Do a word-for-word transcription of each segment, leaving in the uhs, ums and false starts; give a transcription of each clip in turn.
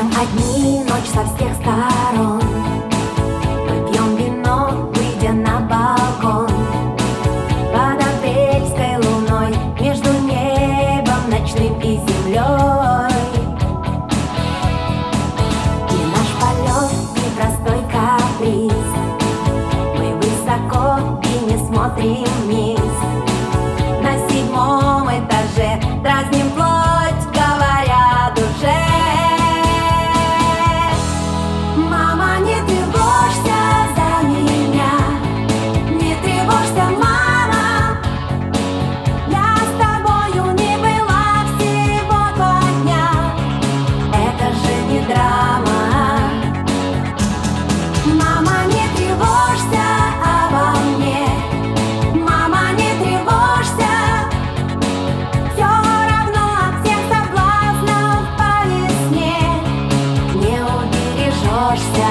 Совсем одни, ночь со всех сторон. Мы пьем вино, выйдя на балкон. Под апрельской луной, между небом ночным и землей. И наш полет непростой каприз. Мы высоко и не смотрим вниз. На седьмом этаже дразним плоть, говоря душе. Мама, не тревожься за меня, не тревожься, мама. Я с тобою не была всего два дня. Это же не драма. Мама, не тревожься обо мне. Мама, не тревожься. Все равно от всех соблазнов по весне не убережешься.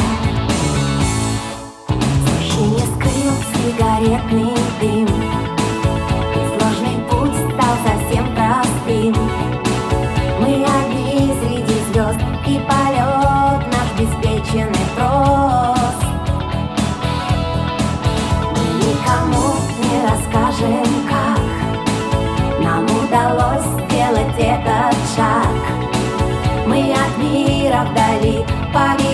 Мужчине скрыл сигаретный дым, и сложный путь стал совсем простым. Мы одни среди звезд, и полет наш беспечный прост. Мы никому не расскажем, как нам удалось сделать этот шаг. Мы от мира вдали, поверь.